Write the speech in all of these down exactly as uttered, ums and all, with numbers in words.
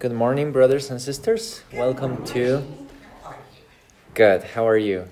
Good morning, brothers and sisters. Welcome to... Good. How are you?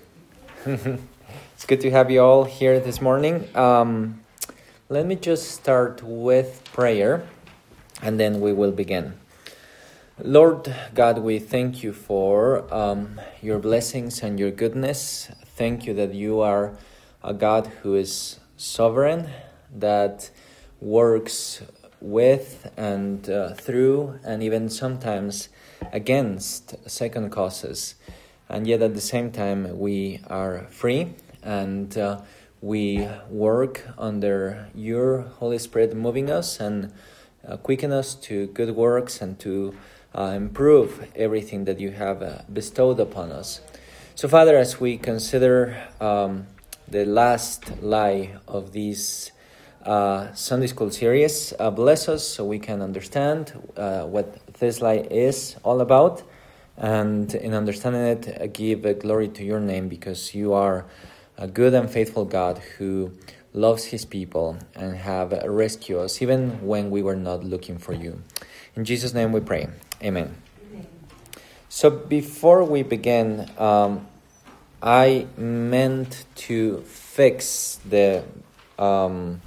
It's good to have you all here this morning. Um, let me just start with prayer, and then we will begin. Lord God, we thank you for um, your blessings and your goodness. Thank you that you are a God who is sovereign, that works with and uh, through and even sometimes against second causes. And yet at the same time we are free and uh, we work under your Holy Spirit moving us and uh, quicken us to good works and to uh, improve everything that you have uh, bestowed upon us. So Father, as we consider um, the last lie of these Uh, Sunday School series, uh, bless us so we can understand uh, what this light is all about, and in understanding it, uh, give uh, glory to your name, because you are a good and faithful God who loves his people and have uh, rescued us even when we were not looking for you. In Jesus' name we pray. Amen. Amen. So before we begin, um, I meant to fix the um,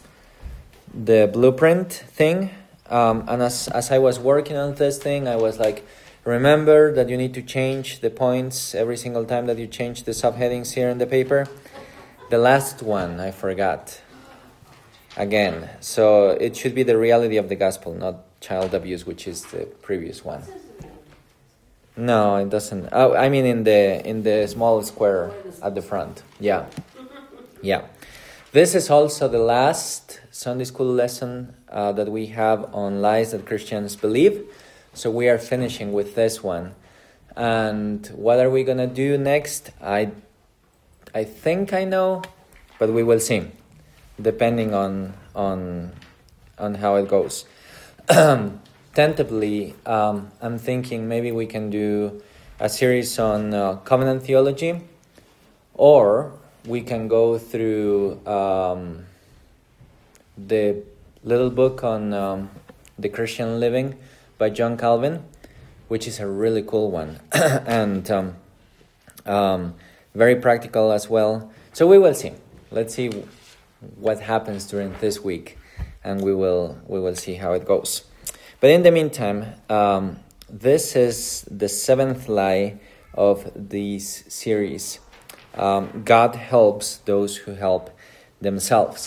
the blueprint thing, um, and as as I was working on this thing, I was like, remember that you need to change the points every single time that you change the subheadings here in the paper. The last one I forgot again, so it should be the reality of the gospel, not child abuse, which is the previous one. No, it doesn't. Oh, I mean in the in the small square at the front. Yeah, yeah. This is also the last Sunday school lesson uh, that we have on lies that Christians believe. So we are finishing with this one. And what are we going to do next? I I think I know, but we will see, depending on on on how it goes. Tentatively, um, I'm thinking maybe we can do a series on uh, covenant theology, or we can go through um, the little book on um, the Christian living by John Calvin, which is a really cool one and um, um, very practical as well. So we will see. Let's see what happens during this week, and we will we will see how it goes. But in the meantime, um, this is the seventh lie of this series. Um, God helps those who help themselves.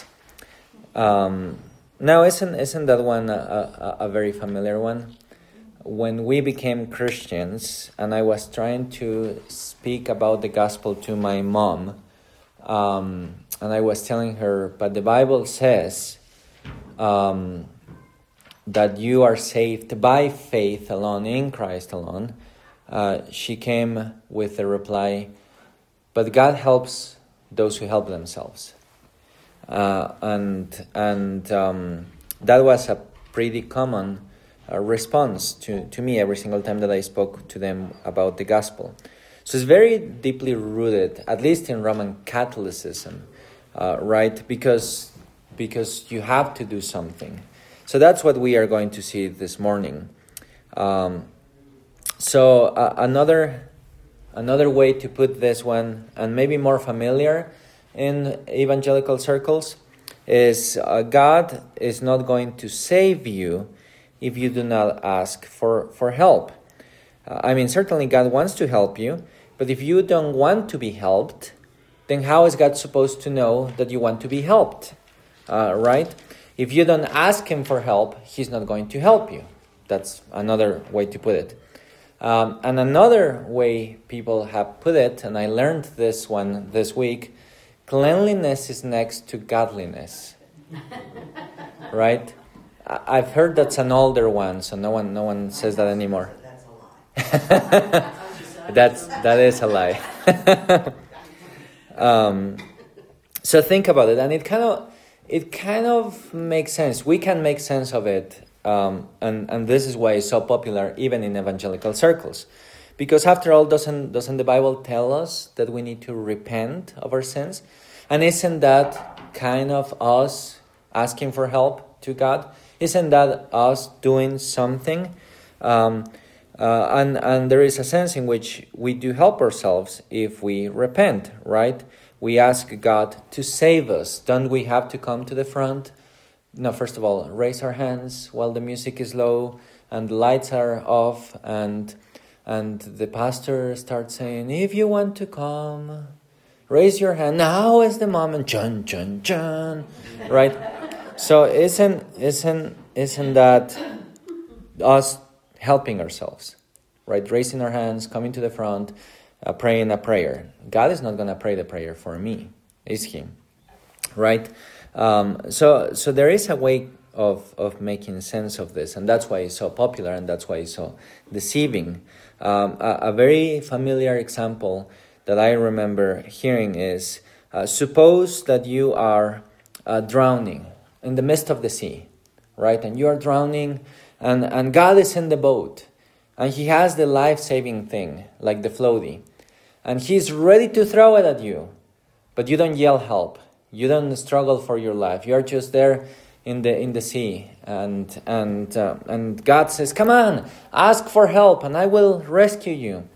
Um, now, isn't isn't that one a, a, a very familiar one? When we became Christians, and I was trying to speak about the gospel to my mom, um, and I was telling her, but the Bible says um, that you are saved by faith alone, in Christ alone. Uh, she came with the reply, but God helps those who help themselves. Uh, and and um, that was a pretty common uh, response to, to me every single time that I spoke to them about the gospel. So it's very deeply rooted, at least in Roman Catholicism, uh, right? Because, because you have to do something. So that's what we are going to see this morning. Um, so uh, another... Another way to put this one, and maybe more familiar in evangelical circles, is uh, God is not going to save you if you do not ask for, for help. Uh, I mean, certainly God wants to help you, but if you don't want to be helped, then how is God supposed to know that you want to be helped? Uh, right? If you don't ask him for help, he's not going to help you. That's another way to put it. Um, and another way people have put it, and I learned this one this week, cleanliness is next to godliness. Right? I- I've heard that's an older one, so no one no one says that anymore. That's a lie. that's that is a lie. um, so think about it, and it kind of it kind of makes sense. We can make sense of it. Um, and, and this is why it's so popular even in evangelical circles. Because after all, doesn't doesn't the Bible tell us that we need to repent of our sins? And isn't that kind of us asking for help to God? Isn't that us doing something Um, uh, and, and there is a sense in which we do help ourselves if we repent, right? We ask God to save us. Don't we have to come to the front? No, first of all, raise our hands while the music is low and the lights are off, and and the pastor starts saying, if you want to come, raise your hand. Now is the moment. Chun, chun, chun. Right? So isn't, isn't, isn't that us helping ourselves? Right? Raising our hands, coming to the front, uh, praying a prayer. God is not going to pray the prayer for me, is He? Right? Um, so so there is a way of, of making sense of this, and that's why it's so popular, and that's why it's so deceiving. Um, a, a very familiar example that I remember hearing is, uh, suppose that you are uh, drowning in the midst of the sea, right? And you are drowning, and, and God is in the boat, and He has the life-saving thing, like the floaty, and He's ready to throw it at you, but you don't yell help. You don't struggle for your life. You're just there in the in the sea, and and uh, and God says, "Come on, ask for help, and I will rescue you."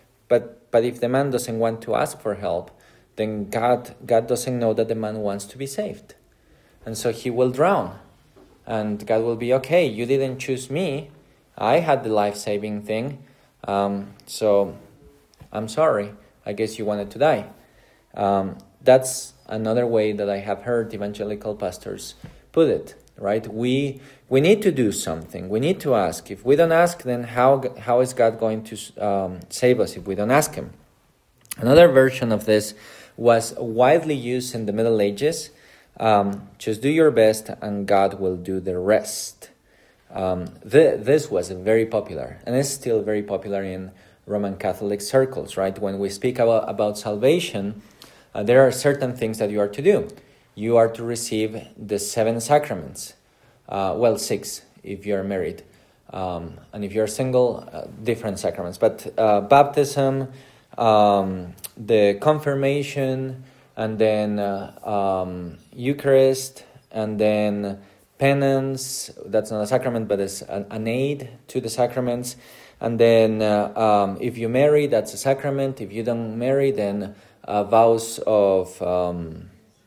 But but if the man doesn't want to ask for help, then God God doesn't know that the man wants to be saved, and so he will drown, and God will be okay. You didn't choose me. I had the life-saving thing, um, so I'm sorry. I guess you wanted to die. Um, that's another way that I have heard evangelical pastors put it, right? We we need to do something. We need to ask. If we don't ask, then how how is God going to um, save us if we don't ask Him? Another version of this was widely used in the Middle Ages. Um, just do your best and God will do the rest. Um, th- this was very popular, and it's still very popular in Roman Catholic circles, right? When we speak about, about salvation, Uh, there are certain things that you are to do. You are to receive the seven sacraments. Uh, well, six if you're married. Um, and if you're single, uh, different sacraments. But uh, baptism, um, the confirmation, and then uh, um, Eucharist, and then penance. That's not a sacrament, but it's an, an aid to the sacraments. And then uh, um, if you marry, that's a sacrament. If you don't marry, then Uh, vows of um,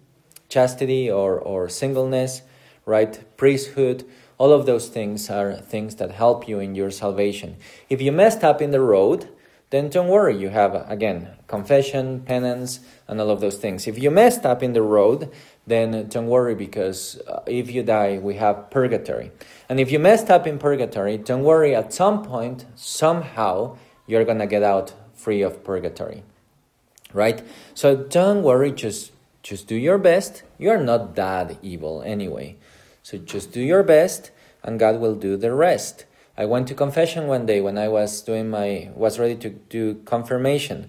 chastity or, or singleness, right? Priesthood, all of those things are things that help you in your salvation. If you messed up in the road, then don't worry. You have, again, confession, penance, and all of those things. If you messed up in the road, then don't worry, because uh, if you die, we have purgatory. And if you messed up in purgatory, don't worry. At some point, somehow, you're going to get out free of purgatory. Right? So don't worry, just just do your best. You're not that evil anyway. So just do your best and God will do the rest. I went to confession one day when I was doing my was ready to do confirmation.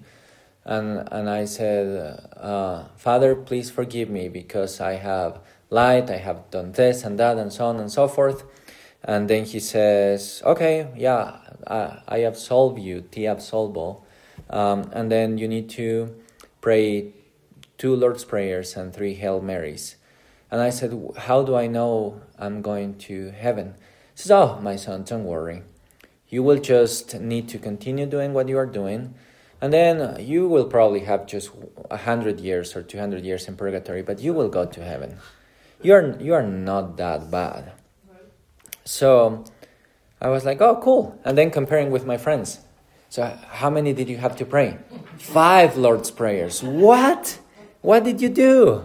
And and I said, uh, Father, please forgive me because I have lied, I have done this and that and so on and so forth. And then he says, okay, yeah, I, I absolve you, ti absolvo. Um, and then you need to pray two Lord's Prayers and three Hail Marys. And I said, how do I know I'm going to heaven? He says, oh, my son, don't worry. You will just need to continue doing what you are doing. And then you will probably have just one hundred years or two hundred years in purgatory, but you will go to heaven. You are, you are not that bad. So I was like, oh, cool. And then comparing with my friends. So how many did you have to pray? Five Lord's Prayers. What? What did you do?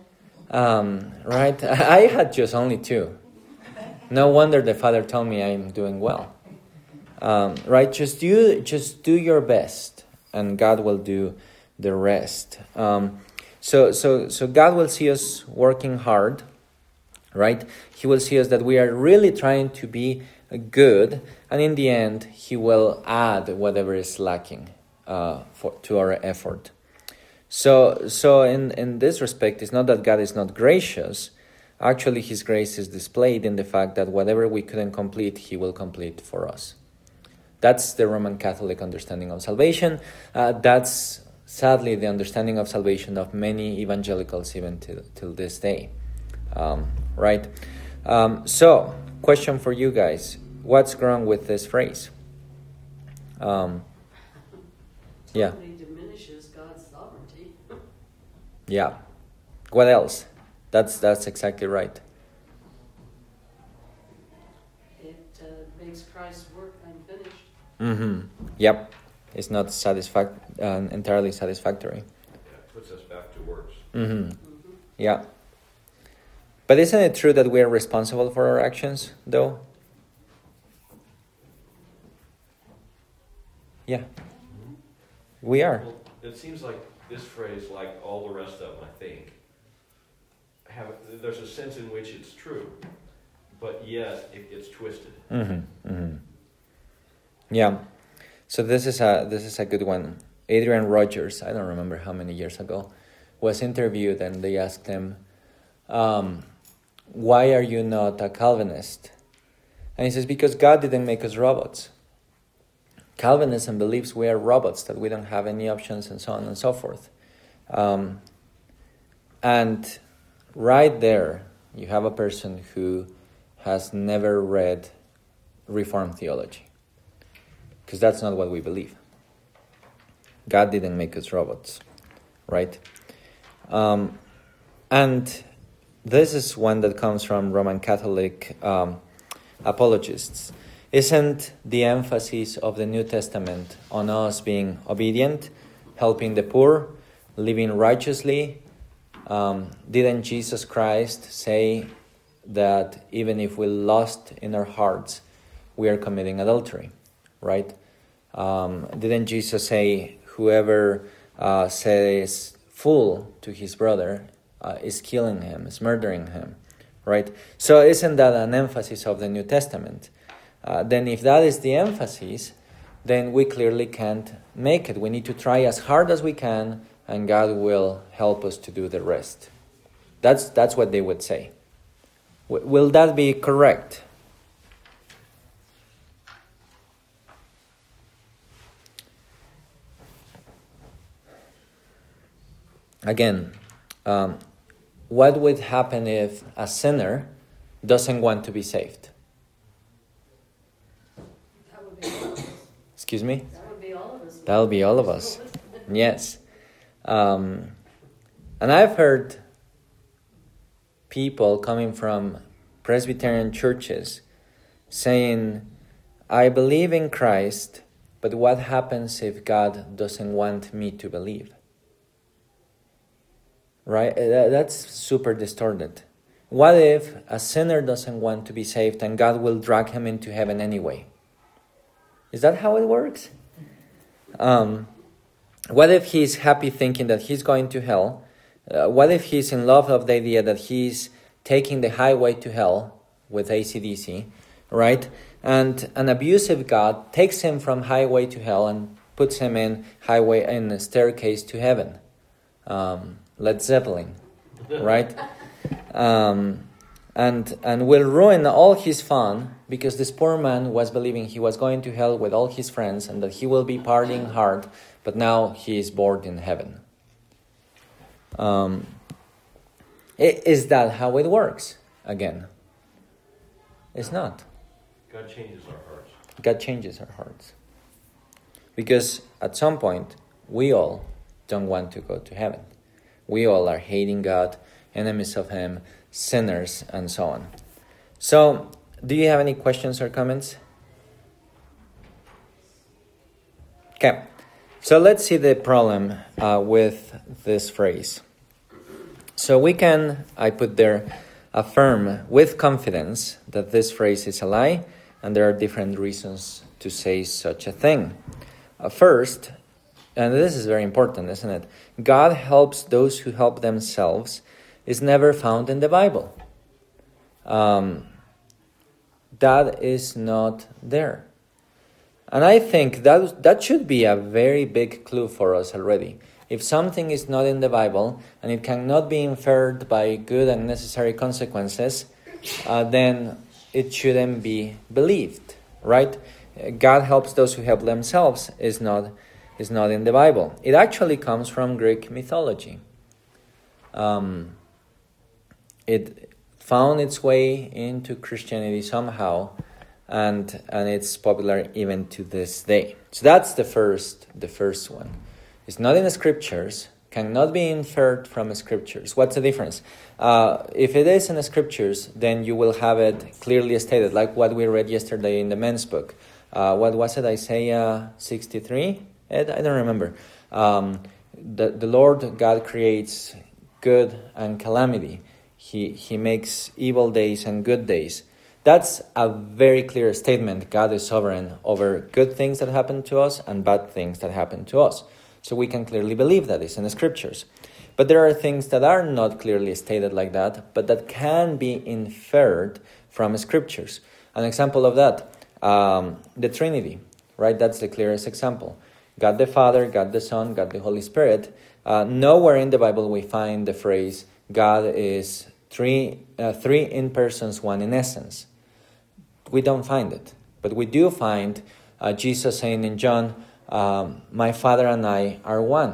Um, right? I had just only two. No wonder the Father told me I'm doing well. Um, right? Just do, just do your best, and God will do the rest. Um, so, so, so God will see us working hard, right? He will see us that we are really trying to be good, and in the end, He will add whatever is lacking uh, for, to our effort. So, so in, in this respect, it's not that God is not gracious. Actually, His grace is displayed in the fact that whatever we couldn't complete, He will complete for us. That's the Roman Catholic understanding of salvation. Uh, that's sadly the understanding of salvation of many evangelicals even till, till this day. Um, right? Um, so, question for you guys. what's wrong with this phrase? Um, yeah. Totally diminishes God's sovereignty. Yeah. What else? That's that's exactly right. It uh, makes Christ's work unfinished. Mm-hmm. Yep. It's not satisfac- uh, entirely satisfactory. Yeah, it puts us back to works. Mm-hmm. Mm-hmm. Yeah. But isn't it true that we are responsible for our actions, though? Yeah. Mm-hmm. We are. Well, it seems like this phrase, like all the rest of them, I think, have there's a sense in which it's true, but yet it gets twisted. Mm-hmm. Mm-hmm. Yeah. So this is a this is a good one. Adrian Rogers, I don't remember how many years ago, was interviewed and they asked him, um, why are you not a Calvinist? And he says, because God didn't make us robots. Calvinism believes we are robots, that we don't have any options and so on and so forth. Um, and right there, you have a person who has never read Reformed theology. Because that's not what we believe. God didn't make us robots, right? Um, and this is one that comes from Roman Catholic um, apologists. Isn't the emphasis of the New Testament on us being obedient, helping the poor, living righteously? Um, didn't Jesus Christ say that even if we lust in our hearts, we are committing adultery, right? Um, didn't Jesus say, whoever uh, says fool to his brother uh, is killing him, is murdering him, right? So isn't that an emphasis of the New Testament? Uh, then if that is the emphasis, then we clearly can't make it. We need to try as hard as we can, and God will help us to do the rest. That's, that's what they would say. W- will that be correct? Again, um, what would happen if a sinner doesn't want to be saved? That would be all of us. Excuse me? That would be all of us. That would be all of us. Yes. Um, and I've heard people coming from Presbyterian churches saying, I believe in Christ, but what happens if God doesn't want me to believe? Right? That's super distorted. What if a sinner doesn't want to be saved and God will drag him into heaven anyway? Is that how it works? Um, what if he's happy thinking that he's going to hell? Uh, what if he's in love of the idea that he's taking the highway to hell with A C D C, right? And an abusive God takes him from highway to hell and puts him in highway in a staircase to heaven. Um, Led Zeppelin, right? Um, and and will ruin all his fun because this poor man was believing he was going to hell with all his friends and that he will be partying hard, but now he is bored in heaven. Um, is that how it works? Again, it's not. God changes our hearts. God changes our hearts. Because at some point, we all don't want to go to heaven. We all are hating God, enemies of Him, sinners, and so on. So, do you have any questions or comments? Okay, so let's see the problem uh, with this phrase. So we can, I put there, affirm with confidence that this phrase is a lie, and there are different reasons to say such a thing. Uh, first, and this is very important, isn't it? God helps those who help themselves is never found in the Bible. Um, that is not there. And I think that that should be a very big clue for us already. If something is not in the Bible and it cannot be inferred by good and necessary consequences, uh, then it shouldn't be believed, right? God helps those who help themselves is not is not in the Bible. It actually comes from Greek mythology. Um, it found its way into Christianity somehow and and it's popular even to this day. So that's the first the first one. It's not in the scriptures, cannot be inferred from the scriptures. What's the difference? Uh, if it is in the scriptures, then you will have it clearly stated, like what we read yesterday in the men's book. Uh, what was it, Isaiah sixty-three? Ed? I don't remember. Um, the, the Lord God creates good and calamity. He, he makes evil days and good days. That's a very clear statement. God is sovereign over good things that happen to us and bad things that happen to us. So we can clearly believe that it's in the scriptures. But there are things that are not clearly stated like that, but that can be inferred from scriptures. An example of that, um, the Trinity, right? That's the clearest example. God the Father, God the Son, God the Holy Spirit. Uh, nowhere in the Bible we find the phrase, God is three, uh, three in persons, one in essence. We don't find it. But we do find uh, Jesus saying in John, um, my Father and I are one.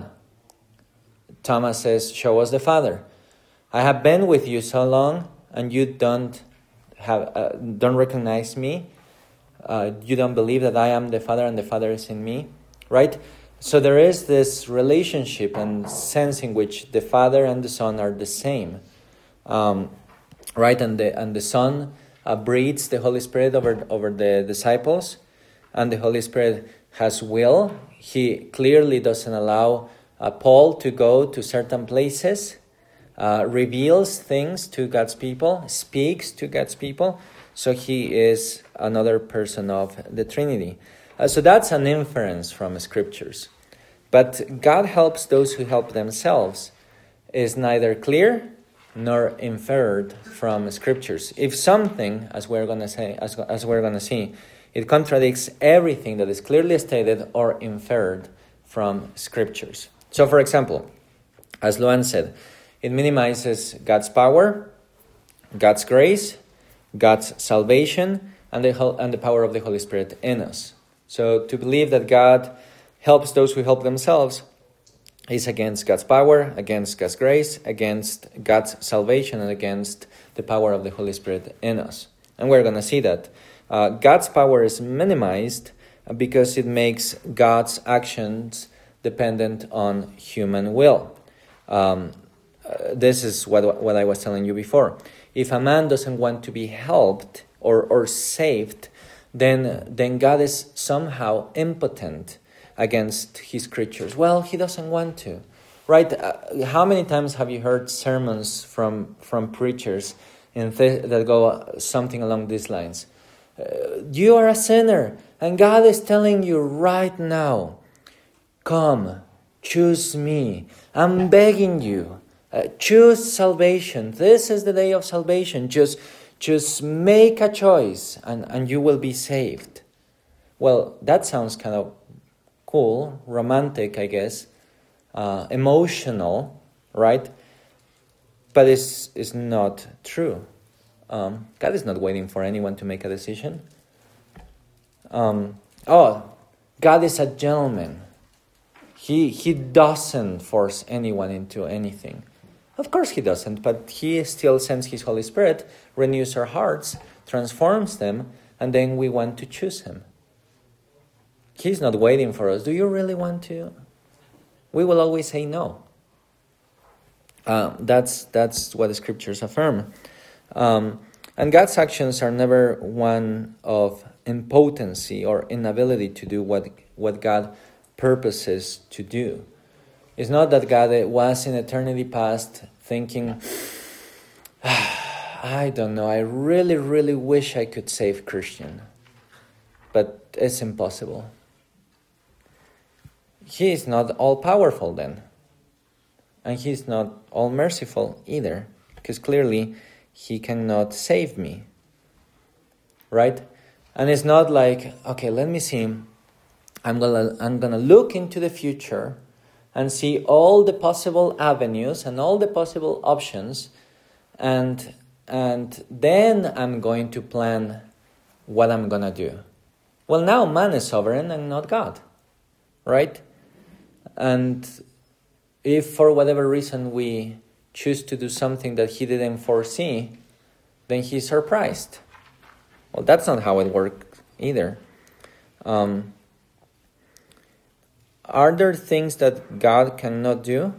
Thomas says, show us the Father. I have been with you so long and you don't have uh, don't recognize me. Uh, you don't believe that I am the Father and the Father is in me. Right? So there is this relationship and sense in which the Father and the Son are the same. Um, right? And the and the Son uh, breathes the Holy Spirit over, over the disciples. And the Holy Spirit has will. He clearly doesn't allow uh, Paul to go to certain places. Uh, reveals things to God's people. Speaks to God's people. So he is another person of the Trinity. Uh, so that's an inference from scriptures. But God helps those who help themselves is neither clear nor inferred from scriptures. If something, as we're going to say, as, as we're going to see, it contradicts everything that is clearly stated or inferred from scriptures. So, for example, as Luan said, it minimizes God's power, God's grace, God's salvation, and the and the power of the Holy Spirit in us. So to believe that God helps those who help themselves is against God's power, against God's grace, against God's salvation, and against the power of the Holy Spirit in us. And we're going to see that. Uh, God's power is minimized because it makes God's actions dependent on human will. Um, uh, this is what, what I was telling you before. If a man doesn't want to be helped or, or saved, then then God is somehow impotent against his creatures. Well, he doesn't want to, right? Uh, how many times have you heard sermons from from preachers in th- that go something along these lines? Uh, you are a sinner, and God is telling you right now, come, choose me. I'm begging you, uh, choose salvation. This is the day of salvation. Just Just make a choice and, and you will be saved. Well, that sounds kind of cool, romantic, I guess, uh, emotional, right? But it's, it's not true. Um, God is not waiting for anyone to make a decision. Um, oh, God is a gentleman. He, he doesn't force anyone into anything. Of course he doesn't, but he still sends his Holy Spirit, renews our hearts, transforms them, and then we want to choose him. He's not waiting for us. Do you really want to? We will always say no. Uh, that's that's what the scriptures affirm. Um, and God's actions are never one of impotency or inability to do what, what God purposes to do. It's not that God was in eternity past thinking, ah, I don't know, I really, really wish I could save Christian. But it's impossible. He is not all-powerful then. And he is not all-merciful either. Because clearly, he cannot save me. Right? And it's not like, okay, let me see. I'm gonna, I'm gonna look into the future and see all the possible avenues and all the possible options, and and then I'm going to plan what I'm going to do. Well, now man is sovereign and not God, right? And if for whatever reason we choose to do something that he didn't foresee, then he's surprised. Well, that's not how it works either. Um, are there things that God cannot do?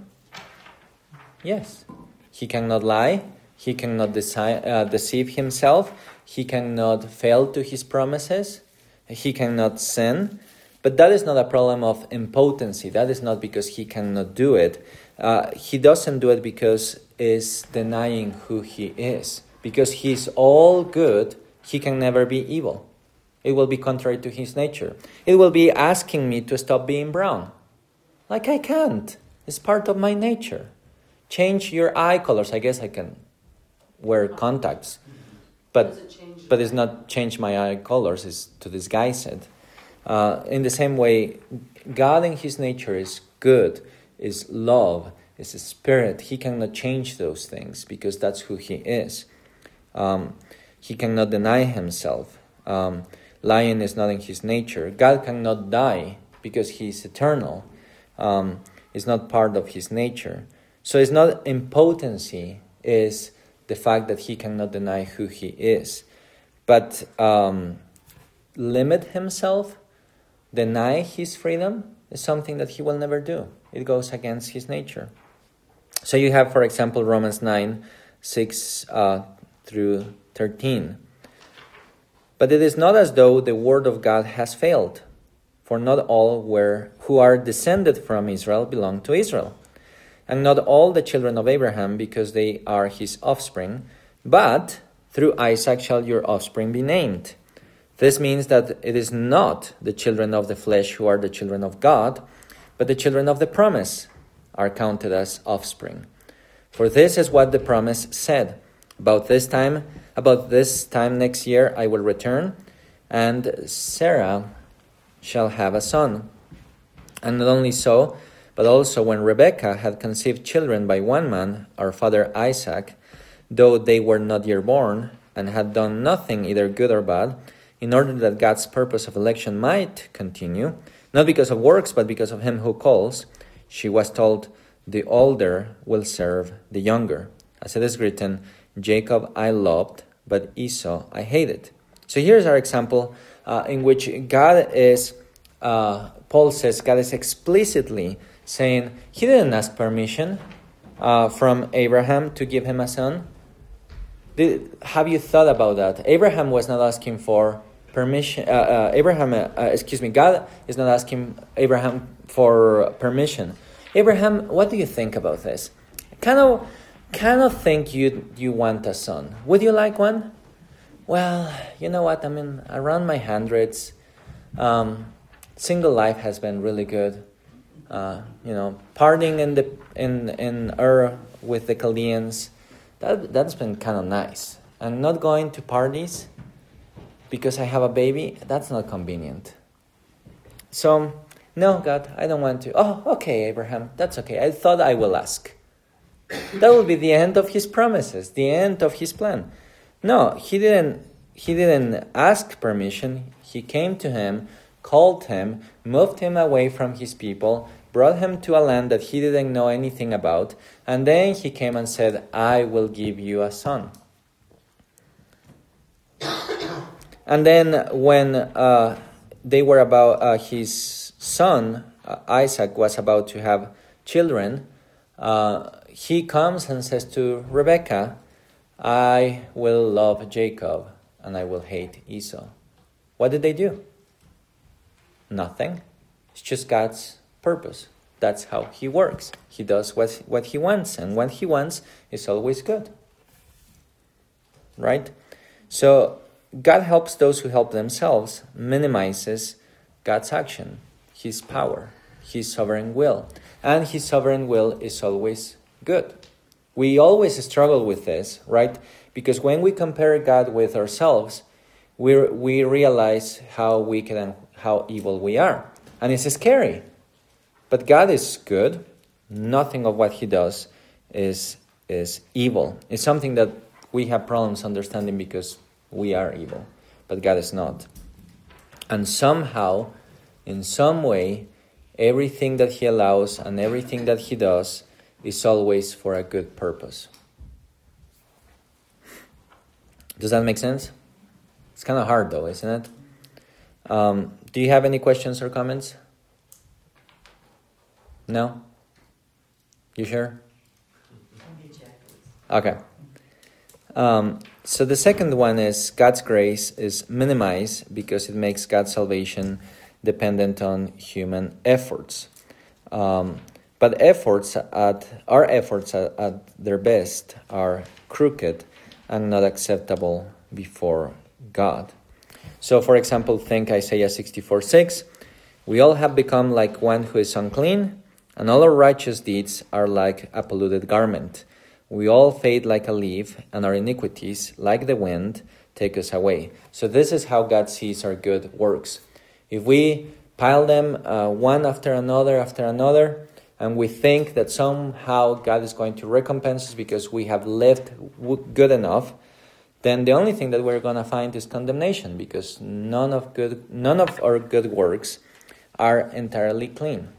Yes. He cannot lie. He cannot deci- uh, deceive himself. He cannot fail to his promises. He cannot sin. But that is not a problem of impotency. That is not because he cannot do it. Uh, he doesn't do it because he's denying who he is. Because he's all good, he can never be evil. It will be contrary to his nature. It will be asking me to stop being brown. Like, I can't. It's part of my nature. Change your eye colors. I guess I can wear contacts. But, Does it change but it's not change my eye colors. It's to disguise it. Uh, in the same way, God in his nature is good, is love, is a spirit. He cannot change those things because that's who he is. Um, he cannot deny himself. Um, lying is not in his nature. God cannot die because he is eternal. Um, it's not part of his nature. So it's not impotency, it's the fact that he cannot deny who he is. But um, limit himself, deny his freedom, is something that he will never do. It goes against his nature. So you have, for example, Romans nine, six uh, through thirteen. But it is not as though the word of God has failed, for not all were, who are descended from Israel belong to Israel, and not all the children of Abraham, because they are his offspring, but through Isaac shall your offspring be named. This means that it is not the children of the flesh who are the children of God, but the children of the promise are counted as offspring. For this is what the promise said. About this time, about this time next year I will return, and Sarah shall have a son. And not only so, but also when Rebekah had conceived children by one man, our father Isaac, though they were not yet born, and had done nothing either good or bad, in order that God's purpose of election might continue, not because of works, but because of him who calls, she was told, the older will serve the younger. As it is written, Jacob I loved, but Esau I hated. So here's our example uh, in which God is, uh, Paul says, God is explicitly saying, he didn't ask permission uh, from Abraham to give him a son. Did, have you thought about that? Abraham was not asking for permission. Uh, uh, Abraham, uh, excuse me, God is not asking Abraham for permission. Abraham, what do you think about this? Kind of, kind of think you you want a son. Would you like one? Well, you know what? I mean, around my hundreds, um, single life has been really good. Uh, you know, partying in the in in Ur with the Chaldeans, that that's been kind of nice. And not going to parties because I have a baby, that's not convenient. So, no, God, I don't want to. Oh, okay, Abraham, that's okay. I thought I will ask. That will be the end of his promises, the end of his plan. No, he didn't. He didn't ask permission. He came to him, called him, moved him away from his people, brought him to a land that he didn't know anything about, and then he came and said, I will give you a son. And then when uh, they were about, uh, his son, uh, Isaac, was about to have children, uh, he comes and says to Rebekah, I will love Jacob and I will hate Esau. What did they do? Nothing. It's just God's purpose. That's how he works. He does what, what he wants, and what he wants is always good. Right? So God helps those who help themselves, minimizes God's action, his power, his sovereign will. And his sovereign will is always good. We always struggle with this, right? Because when we compare God with ourselves, we we realize how wicked and how evil we are. And it's scary. But God is good. Nothing of what he does is, is evil. It's something that we have problems understanding because we are evil. But God is not. And somehow, in some way, everything that he allows and everything that he does is always for a good purpose. Does that make sense? It's kind of hard though, isn't it? Um, do you have any questions or comments? No? You sure? Okay. Um, so the second one is God's grace is minimized because it makes God's salvation dependent on human efforts. Um, but efforts at our efforts at, at their best are crooked and not acceptable before God. So, for example, think Isaiah sixty-four six. We all have become like one who is unclean, and all our righteous deeds are like a polluted garment. We all fade like a leaf, and our iniquities, like the wind, take us away. So this is how God sees our good works. If we pile them uh, one after another after another, and we think that somehow God is going to recompense us because we have lived good enough, then the only thing that we're going to find is condemnation, because none of good, none of our good works are entirely clean.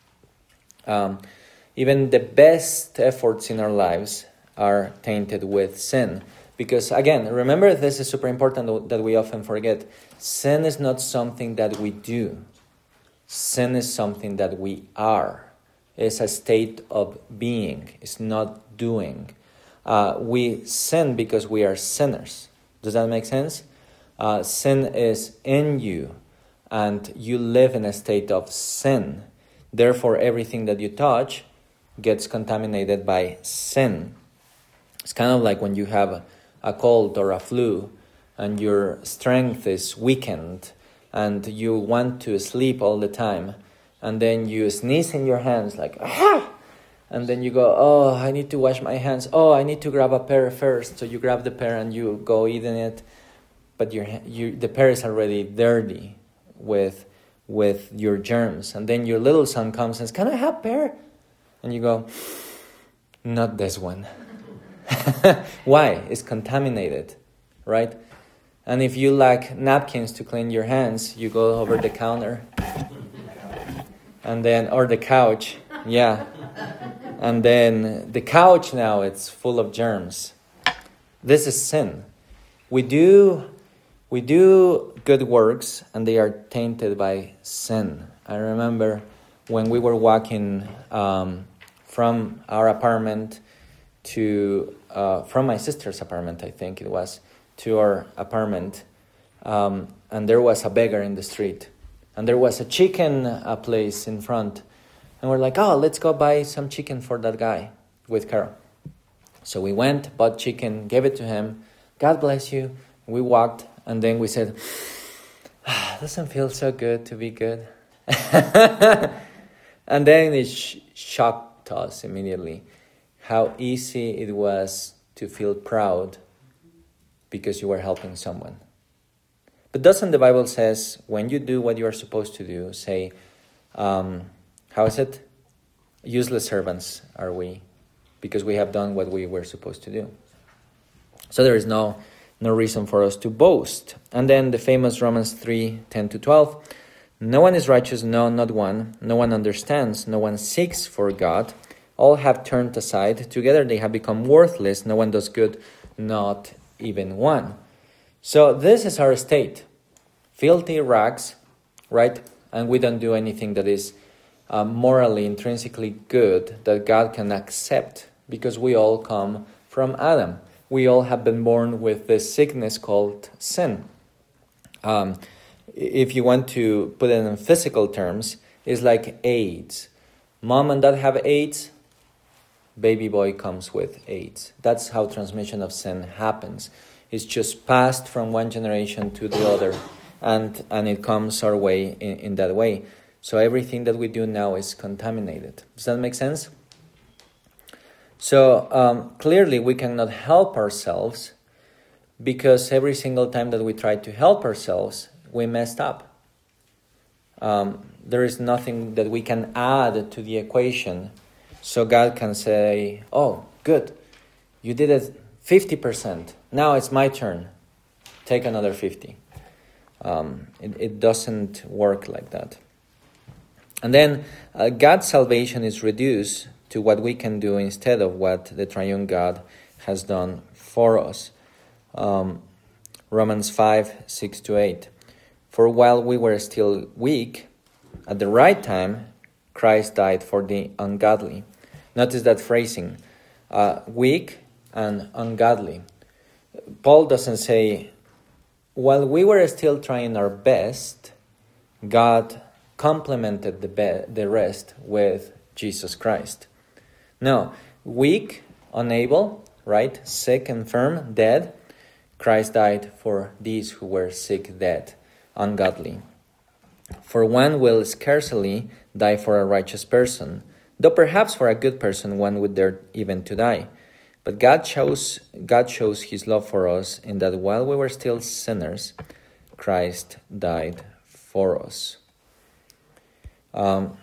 Um, even the best efforts in our lives are tainted with sin. Because again, remember, this is super important that we often forget. Sin is not something that we do. Sin is something that we are. It's a state of being. It's not doing. Uh, we sin because we are sinners. Does that make sense? Uh, sin is in you, and you live in a state of sin. Therefore, everything that you touch gets contaminated by sin. It's kind of like when you have a, a cold or a flu, and your strength is weakened, and you want to sleep all the time, and then you sneeze in your hands like, ah! And then you go, oh, I need to wash my hands. Oh, I need to grab a pear first. So you grab the pear and you go eating it. But your you, the pear is already dirty with, with your germs. And then your little son comes and says, can I have pear? And you go, not this one. Why? It's contaminated, right? And if you lack napkins to clean your hands, you go over the counter. And then, or the couch, yeah. And then the couch now, it's full of germs. This is sin. We do, we do good works, and they are tainted by sin. I remember when we were walking um, from our apartment to, uh, from my sister's apartment, I think it was, to our apartment, um, and there was a beggar in the street. And there was a chicken uh, place in front. And we're like, oh, let's go buy some chicken for that guy with Carol. So we went, bought chicken, gave it to him. God bless you. We walked, and then we said, ah, doesn't feel so good to be good. And then it sh- shocked us immediately how easy it was to feel proud because you were helping someone. But doesn't the Bible says, when you do what you are supposed to do, say, um, how is it? Useless servants are we, because we have done what we were supposed to do. So there is no no reason for us to boast. And then the famous Romans three, ten to twelve. No one is righteous, no, not one. No one understands, no one seeks for God. All have turned aside. Together they have become worthless. No one does good, not even one. So this is our state. Filthy rags, right? And we don't do anything that is uh, morally, intrinsically good that God can accept, because we all come from Adam. We all have been born with this sickness called sin. Um, if you want to put it in physical terms, it's like AIDS. Mom and dad have AIDS, baby boy comes with AIDS. That's how transmission of sin happens. It's just passed from one generation to the other, and, and it comes our way in, in that way. So everything that we do now is contaminated. Does that make sense? So um, clearly we cannot help ourselves, because every single time that we try to help ourselves, we messed up. Um, there is nothing that we can add to the equation, so God can say, oh, good, you did it fifty percent. Now it's my turn. Take another fifty. Um, it, it doesn't work like that. And then uh, God's salvation is reduced to what we can do instead of what the triune God has done for us. Um, Romans five, six to eight. For while we were still weak, at the right time, Christ died for the ungodly. Notice that phrasing, uh, weak and ungodly. Paul doesn't say, while we were still trying our best, God complemented the, be- the rest with Jesus Christ. No, weak, unable, right? Sick, infirm, dead. Christ died for these who were sick, dead, ungodly. For one will scarcely die for a righteous person, though perhaps for a good person one would dare even to die. But God chose, God shows his love for us in that while we were still sinners, Christ died for us. Um,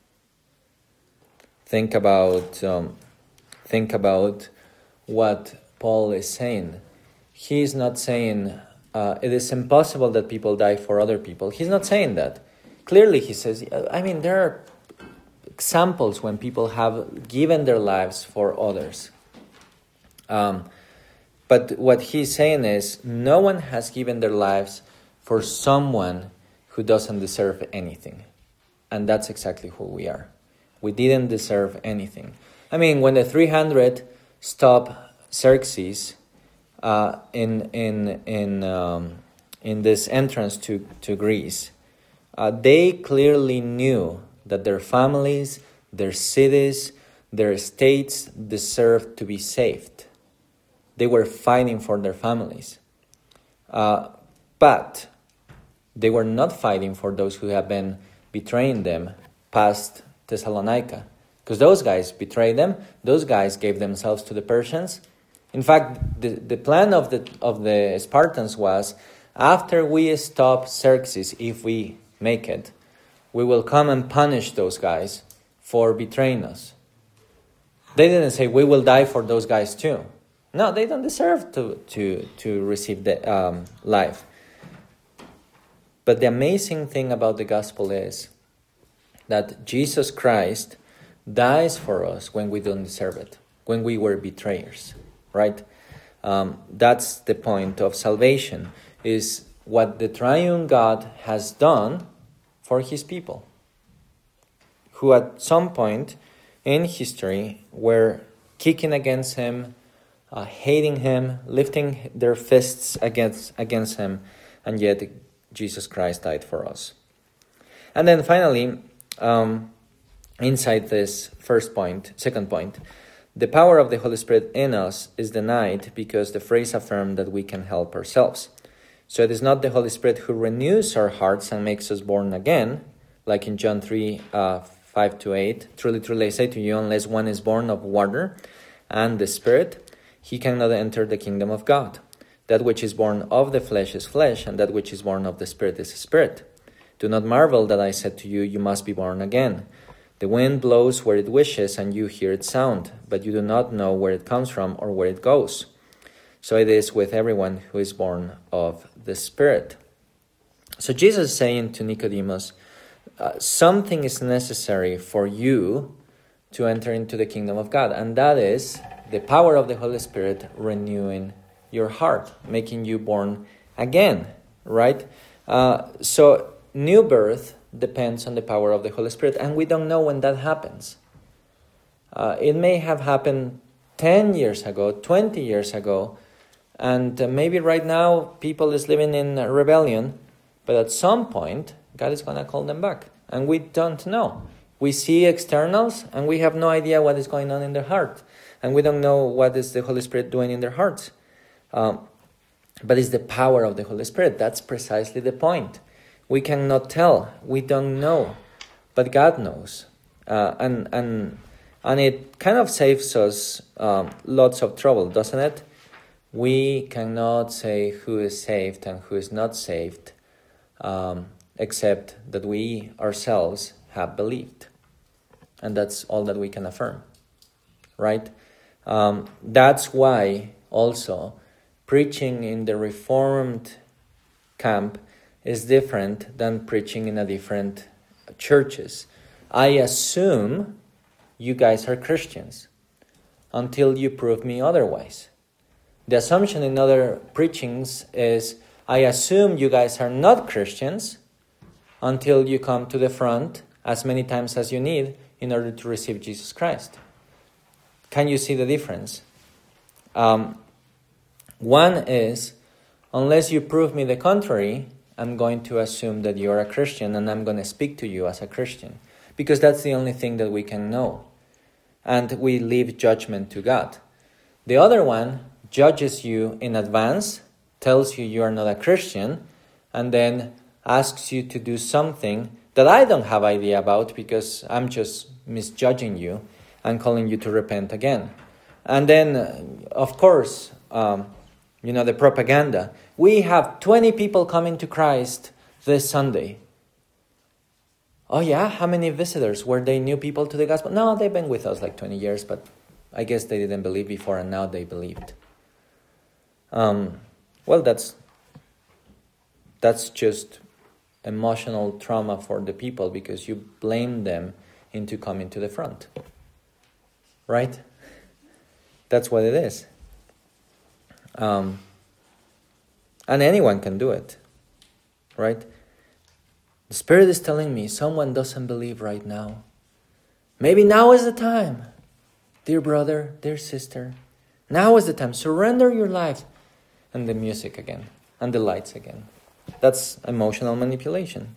think about um, think about what Paul is saying. He is not saying uh, it is impossible that people die for other people. He's not saying that. Clearly, he says, I mean, there are examples when people have given their lives for others. Um, but what he's saying is, no one has given their lives for someone who doesn't deserve anything. And that's exactly who we are. We didn't deserve anything. I mean, when the three hundred stopped Xerxes uh, in in in um, in this entrance to to Greece, uh, they clearly knew that their families, their cities, their estates deserved to be saved. They were fighting for their families, uh, but they were not fighting for those who have been betraying them past Thessalonica, because those guys betrayed them. Those guys gave themselves to the Persians. In fact, the, the plan of the of the Spartans was, after we stop Xerxes, if we make it, we will come and punish those guys for betraying us. They didn't say we will die for those guys too. No, they don't deserve to to to receive the um, life. But the amazing thing about the gospel is that Jesus Christ dies for us when we don't deserve it, when we were betrayers, right? Um, that's the point of salvation, is what the triune God has done for his people, who at some point in history were kicking against him, uh, hating him, lifting their fists against, against him, and yet Jesus Christ died for us. And then finally, Um, inside this first point, second point, the power of the Holy Spirit in us is denied because the phrase affirmed that we can help ourselves. So it is not the Holy Spirit who renews our hearts and makes us born again, like in John three, uh, five to eight. Truly, truly, I say to you, unless one is born of water and the Spirit, he cannot enter the kingdom of God. That which is born of the flesh is flesh, and that which is born of the Spirit is spirit. Do not marvel that I said to you, you must be born again. The wind blows where it wishes, and you hear its sound, but you do not know where it comes from or where it goes. So it is with everyone who is born of the Spirit. So Jesus is saying to Nicodemus, uh, something is necessary for you to enter into the kingdom of God, and that is the power of the Holy Spirit renewing your heart, making you born again, right? Uh, so new birth depends on the power of the Holy Spirit, and we don't know when that happens. Uh, it may have happened ten years ago, twenty years ago, and uh, maybe right now people is living in rebellion, but at some point God is going to call them back, and we don't know. We see externals, and we have no idea what is going on in their heart, and we don't know what is the Holy Spirit doing in their hearts. Um, but it's the power of the Holy Spirit. That's precisely the point. We cannot tell. We don't know. But God knows. Uh, and and and it kind of saves us um, lots of trouble, doesn't it? We cannot say who is saved and who is not saved, um, except that we ourselves have believed. And that's all that we can affirm. Right? Um, that's why also preaching in the Reformed camp is different than preaching in a different churches. I assume you guys are Christians until you prove me otherwise. The assumption in other preachings is, I assume you guys are not Christians until you come to the front as many times as you need in order to receive Jesus Christ. Can you see the difference? Um, one is, unless you prove me the contrary, I'm going to assume that you're a Christian and I'm going to speak to you as a Christian. Because that's the only thing that we can know. And we leave judgment to God. The other one judges you in advance, tells you you are not a Christian, and then asks you to do something that I don't have idea about because I'm just misjudging you and calling you to repent again. And then, of course, um, you know, the propaganda. We have twenty people coming to Christ this Sunday. Oh yeah? How many visitors? Were they new people to the gospel? No, they've been with us like twenty years, but I guess they didn't believe before and now they believed. Um, well, that's that's just emotional trauma for the people because you blame them into coming to the front. Right? That's what it is. Um, and anyone can do it. Right? The Spirit is telling me someone doesn't believe right now. Maybe now is the time. Dear brother, dear sister, now is the time. Surrender your life. And the music again. And the lights again. That's emotional manipulation.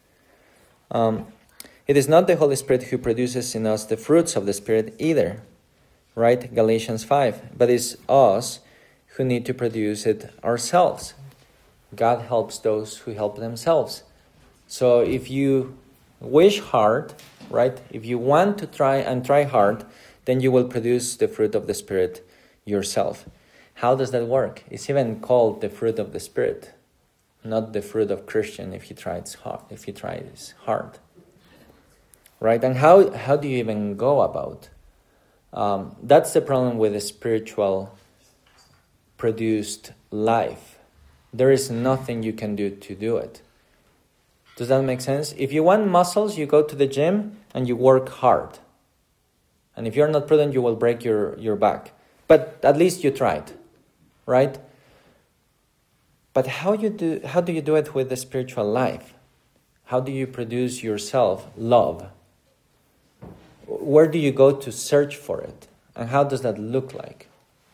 Um, it is not the Holy Spirit who produces in us the fruits of the Spirit either. Right? Galatians five. But it's us who need to produce it ourselves. God helps those who help themselves. So if you wish hard, right? If you want to try and try hard, then you will produce the fruit of the Spirit yourself. How does that work? It's even called the fruit of the Spirit, not the fruit of Christian if he tries hard. If he tries hard, right? And how how do you even go about? Um, that's the problem with the spiritual produced life. There is nothing you can do to do it. Does that make sense? If you want muscles, you go to the gym and you work hard. And if you're not prudent, you will break your, your back. But at least you tried, right? But how you do how do you do it with the spiritual life? How do you produce yourself love? Where do you go to search for it? And how does that look like?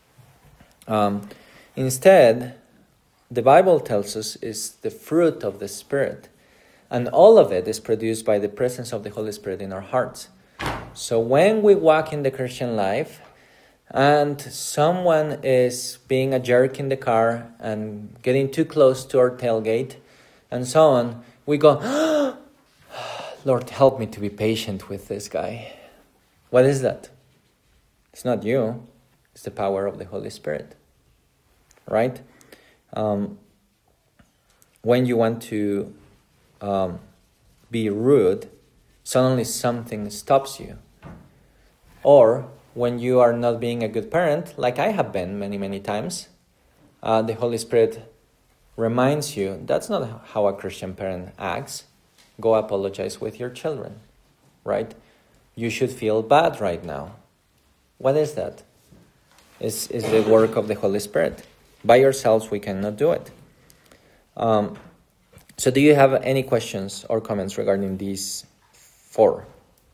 Um, instead, the Bible tells us is the fruit of the Spirit. And all of it is produced by the presence of the Holy Spirit in our hearts. So when we walk in the Christian life and someone is being a jerk in the car and getting too close to our tailgate and so on, we go, oh, Lord, help me to be patient with this guy. What is that? It's not you. It's the power of the Holy Spirit. Right? Um, when you want to Um, be rude, suddenly something stops you. Or when you are not being a good parent, like I have been many, many times, uh, the Holy Spirit reminds you, that's not how a Christian parent acts. Go apologize with your children, right? You should feel bad right now. What is that? It's, it's the work of the Holy Spirit. By ourselves, we cannot do it. Um, So do you have any questions or comments regarding these four?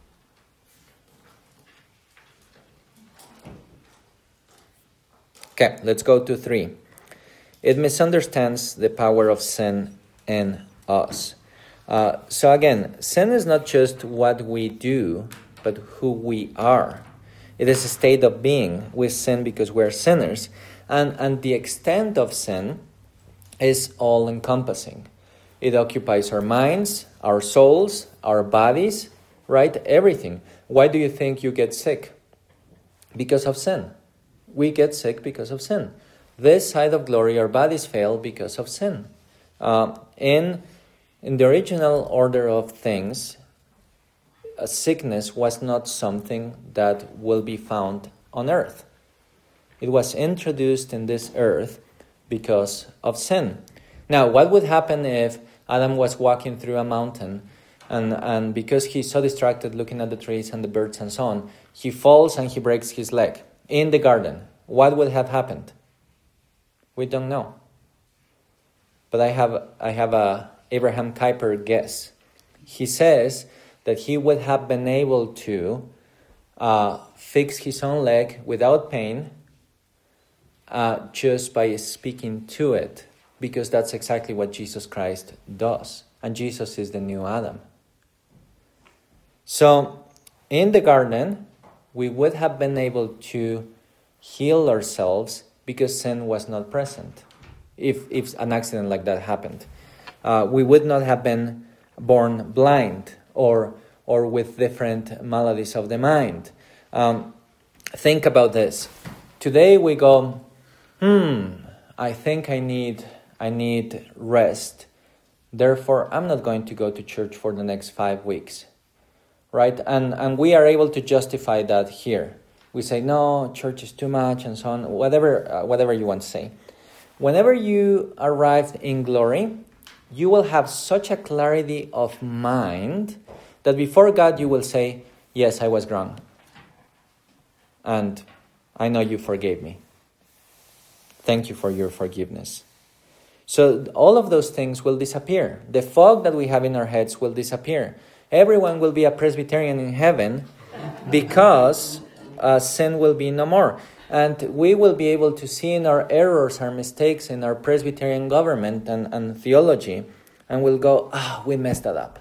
Okay, let's go to three. It misunderstands the power of sin in us. Uh, so again, sin is not just what we do, but who we are. It is a state of being. We sin because we're sinners. And, and the extent of sin is all-encompassing. It occupies our minds, our souls, our bodies, right? Everything. Why do you think you get sick? Because of sin. We get sick because of sin. This side of glory, our bodies fail because of sin. Uh, in, in the original order of things, a sickness was not something that will be found on earth. It was introduced in this earth because of sin. Now, what would happen if Adam was walking through a mountain and, and because he's so distracted looking at the trees and the birds and so on, he falls and he breaks his leg in the garden? What would have happened? We don't know. but I have I have a Abraham Kuyper guess. He says that he would have been able to uh, fix his own leg without pain uh, just by speaking to it, because that's exactly what Jesus Christ does. And Jesus is the new Adam. So, in the garden, we would have been able to heal ourselves because sin was not present. If, if an accident like that happened, uh, we would not have been born blind or or with different maladies of the mind. Um, think about this. Today we go, hmm, I think I need I need rest. Therefore, I'm not going to go to church for the next five weeks. Right? And and we are able to justify that here. We say, no, church is too much and so on, whatever, uh, whatever you want to say. Whenever you arrive in glory, you will have such a clarity of mind that before God you will say, yes, I was wrong. And I know you forgave me. Thank you for your forgiveness. So all of those things will disappear. The fog that we have in our heads will disappear. Everyone will be a Presbyterian in heaven because uh, sin will be no more. And we will be able to see in our errors, our mistakes in our Presbyterian government and, and theology, and we'll go, ah, we messed that up.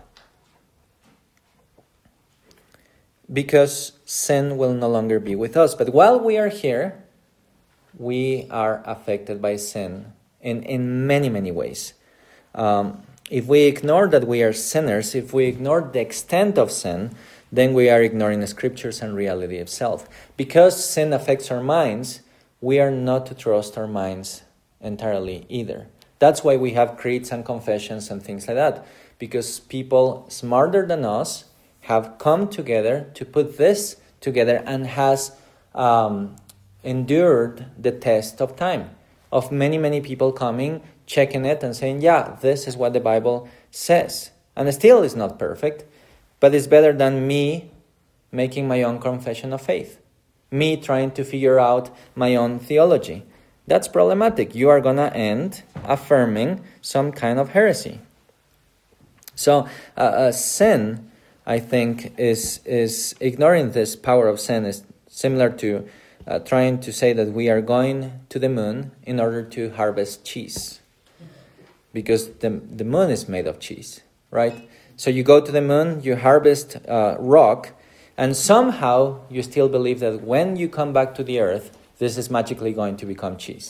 Because sin will no longer be with us. But while we are here, we are affected by sin in, in many, many ways. Um, if we ignore that we are sinners, if we ignore the extent of sin, then we are ignoring the scriptures and reality itself. Because sin affects our minds, we are not to trust our minds entirely either. That's why we have creeds and confessions and things like that. Because people smarter than us have come together to put this together and has um, endured the test of time. Of many, many people coming, checking it and saying, yeah, this is what the Bible says. And still is not perfect. But it's better than me making my own confession of faith. Me trying to figure out my own theology. That's problematic. You are going to end affirming some kind of heresy. So uh, uh, sin, I think, is, is ignoring this power of sin is similar to uh, trying to say that we are going to the moon in order to harvest cheese. Because the, the moon is made of cheese, right? So you go to the moon, you harvest uh, rock, and somehow you still believe that when you come back to the earth, this is magically going to become cheese.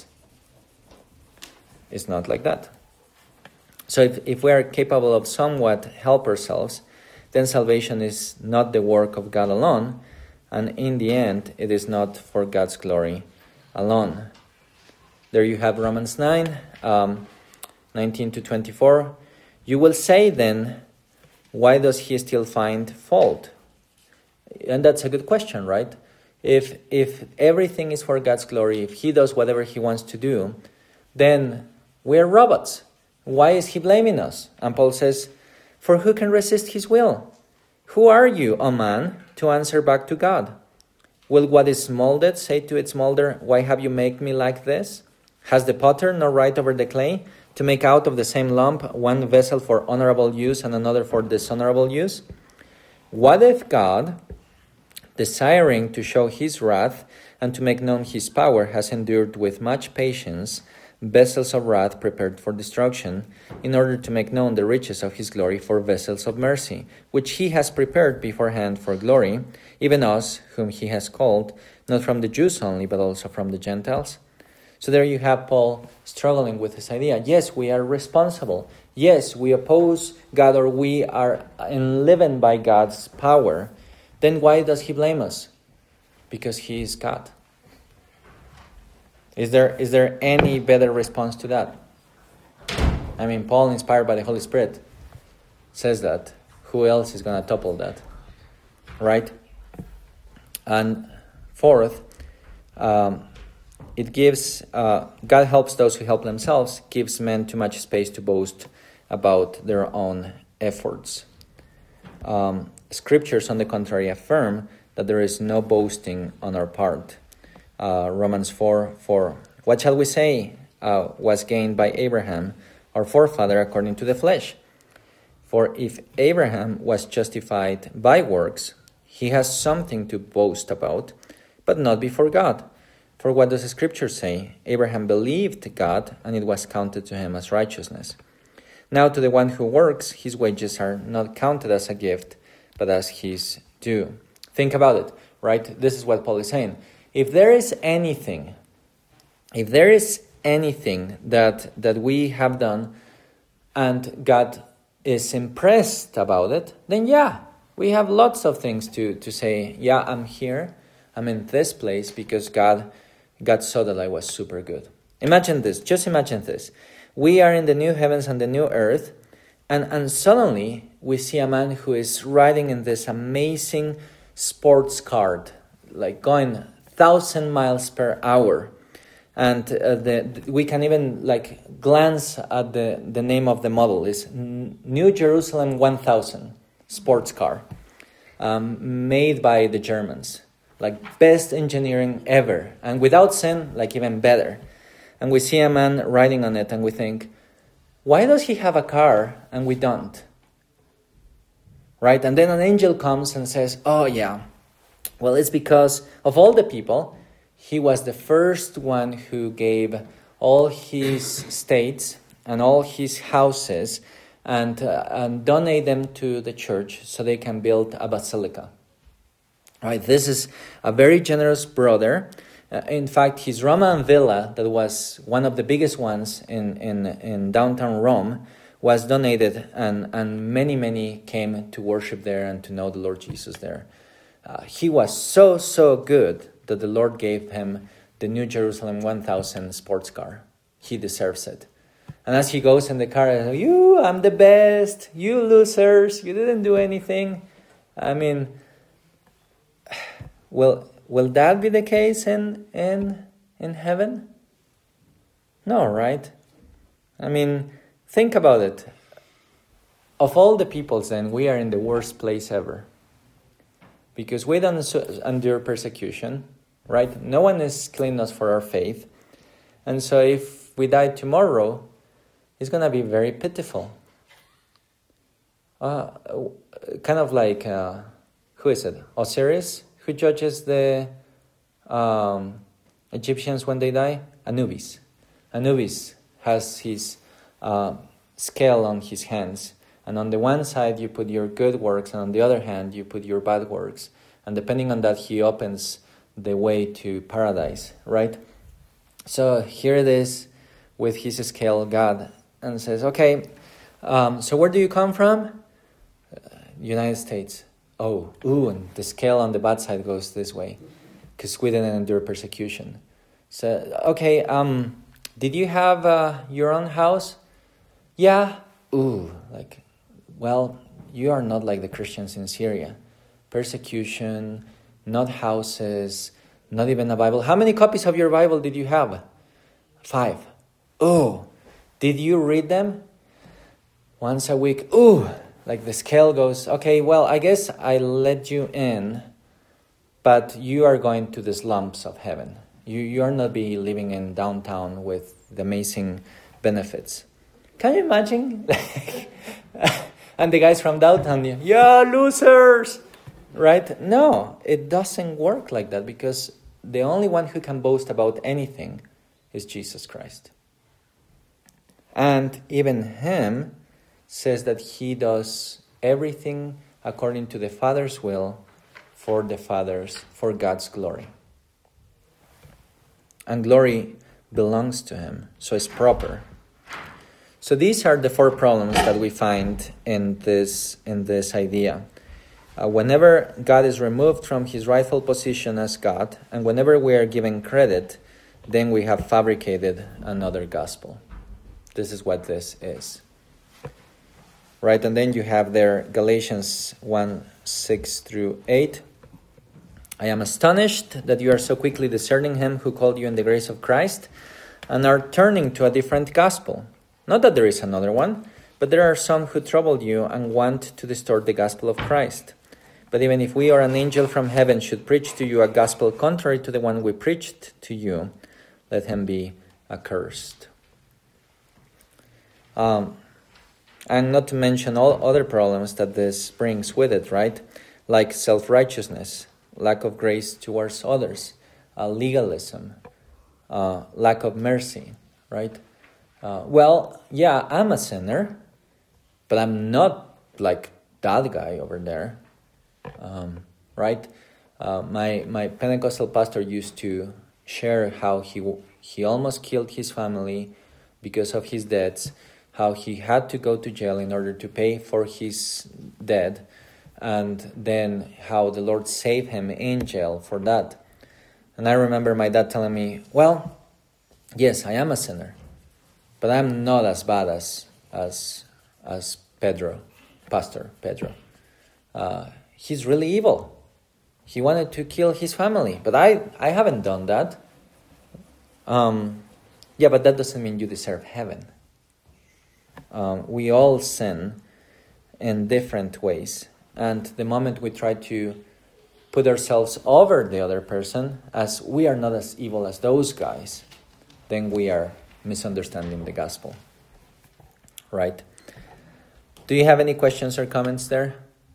It's not like that. So if, if we are capable of somewhat help ourselves, then salvation is not the work of God alone, and in the end, it is not for God's glory alone. There you have Romans nine, um, nineteen to twenty-four. You will say then, why does he still find fault? And that's a good question, right? If if everything is for God's glory, if he does whatever he wants to do, then we're robots. Why is he blaming us? And Paul says, for who can resist his will? Who are you, O man, to answer back to God? Will what is molded say to its molder, why have you made me like this? Has the potter no right over the clay to make out of the same lump one vessel for honorable use and another for dishonorable use? What if God, desiring to show his wrath and to make known his power, has endured with much patience vessels of wrath prepared for destruction, in order to make known the riches of his glory for vessels of mercy, which he has prepared beforehand for glory, even us, whom he has called, not from the Jews only, but also from the Gentiles? So there you have Paul struggling with this idea. Yes, we are responsible. Yes, we oppose God, or we are enlivened by God's power. Then why does he blame us? Because he is God. Is there is there any better response to that? I mean, Paul, inspired by the Holy Spirit, says that. Who else is going to topple that? Right? And fourth, um, it gives, uh, God helps those who help themselves, gives men too much space to boast about their own efforts. Um, scriptures, on the contrary, affirm that there is no boasting on our part. Uh, Romans four four. What shall we say uh, was gained by Abraham, our forefather according to the flesh. For if Abraham was justified by works, he has something to boast about, but not before God. For what does the Scripture say? Abraham believed God, and it was counted to him as righteousness. Now to the one who works, his wages are not counted as a gift, but as his due. Think about it, right? This is what Paul is saying. If there is anything, if there is anything that that we have done, and God is impressed about it, then yeah, we have lots of things to, to say, yeah, I'm here, I'm in this place because God, God saw that I was super good. Imagine this, just imagine this. We are in the new heavens and the new earth, and, and suddenly we see a man who is riding in this amazing sports car, like going thousand miles per hour. And uh, the, the we can even like glance at the, the name of the model. It's New Jerusalem one thousand sports car, um, made by the Germans. Like best engineering ever. And without sin, like even better. And we see a man riding on it and we think, why does he have a car and we don't? Right? And then an angel comes and says, oh yeah, well, it's because of all the people, he was the first one who gave all his states and all his houses and, uh, and donate them to the church so they can build a basilica. Right? This is a very generous brother. Uh, in fact, his Roman villa, that was one of the biggest ones in, in, in downtown Rome, was donated, and, and many, many came to worship there and to know the Lord Jesus there. Uh, he was so, so good that the Lord gave him the New Jerusalem one thousand sports car. He deserves it. And as he goes in the car, you, I'm the best, you losers, you didn't do anything. I mean, will... Will that be the case in, in, in heaven? No, right? I mean, think about it. Of all the peoples then, we are in the worst place ever. Because we don't endure persecution, right? No one is killing us for our faith. And so if we die tomorrow, it's going to be very pitiful. Uh, kind of like, uh, who is it? Osiris? Who judges the um, Egyptians when they die? Anubis. Anubis has his uh, scale on his hands. And on the one side, you put your good works, and on the other hand, you put your bad works. And depending on that, he opens the way to paradise, right? So here it is with his scale, God, and says, okay, um, so where do you come from? Uh, United States. Oh, ooh, and the scale on the bad side goes this way, because we didn't endure persecution. So, okay, um, did you have uh, your own house? Yeah. Ooh, like, well, you are not like the Christians in Syria. Persecution, not houses, not even a Bible. How many copies of your Bible did you have? Five. Oh, did you read them? Once a week. Ooh. Like the scale goes, okay, well, I guess I let you in, but you are going to the slums of heaven. You you are not be living in downtown with the amazing benefits. Can you imagine? And the guys from downtown, yeah, losers, right? No, it doesn't work like that, because the only one who can boast about anything is Jesus Christ. And even him says that he does everything according to the Father's will for the Father's, for God's glory. And glory belongs to him, so it's proper. So these are the four problems that we find in this, in this idea. Uh, whenever God is removed from his rightful position as God, and whenever we are given credit, then we have fabricated another gospel. This is what this is. Right, and then you have there Galatians one, six through eight. I am astonished that you are so quickly deserting him who called you in the grace of Christ and are turning to a different gospel. Not that there is another one, but there are some who trouble you and want to distort the gospel of Christ. But even if we or an angel from heaven should preach to you a gospel contrary to the one we preached to you, let him be accursed. Um, and not to mention all other problems that this brings with it, right? Like self-righteousness, lack of grace towards others, uh, legalism, uh, lack of mercy, right? Uh, well, yeah, I'm a sinner, but I'm not like that guy over there, um, right? Uh, my my Pentecostal pastor used to share how he he almost killed his family because of his debts, how he had to go to jail in order to pay for his debt, and then how the Lord saved him in jail for that. And I remember my dad telling me, well, yes, I am a sinner, but I'm not as bad as as as Pedro, Pastor Pedro. Uh, he's really evil. He wanted to kill his family, but I, I haven't done that. Um, yeah, but that doesn't mean you deserve heaven. Um, we all sin in different ways. And the moment we try to put ourselves over the other person, as we are not as evil as those guys, then we are misunderstanding the gospel. Right? Do you have any questions or comments there?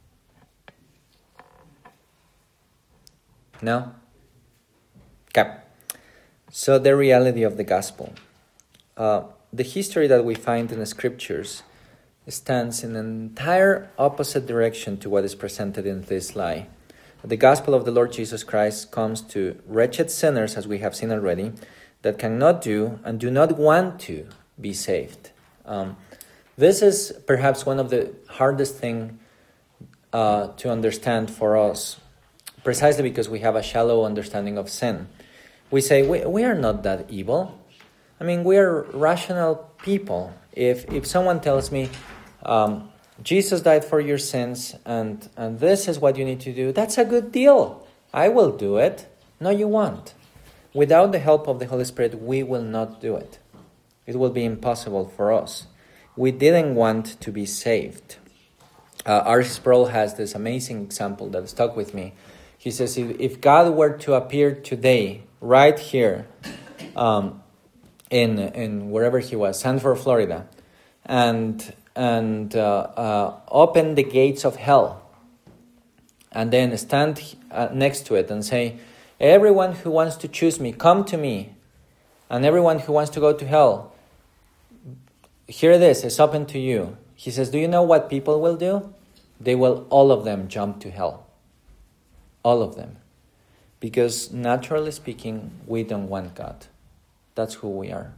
No? Okay. So the reality of the gospel. Uh, the history that we find in the scriptures stands in an entire opposite direction to what is presented in this lie. The gospel of the Lord Jesus Christ comes to wretched sinners, as we have seen already, that cannot do and do not want to be saved. Um, this is perhaps one of the hardest things uh, to understand for us, precisely because we have a shallow understanding of sin. We say, we, we are not that evil. I mean, we are rational people. If if someone tells me, um, Jesus died for your sins, and, and this is what you need to do, that's a good deal. I will do it. No, you won't. Without the help of the Holy Spirit, we will not do it. It will be impossible for us. We didn't want to be saved. Uh, R C Sproul has this amazing example that stuck with me. He says, if, if God were to appear today, right here, um, in in wherever he was, Sanford, Florida, and and uh, uh, open the gates of hell, and then stand uh, next to it and say, everyone who wants to choose me, come to me, and everyone who wants to go to hell, here it is, it's open to you. He says, do you know what people will do? They will, all of them, jump to hell. All of them. Because naturally speaking, we don't want God. That's who we are.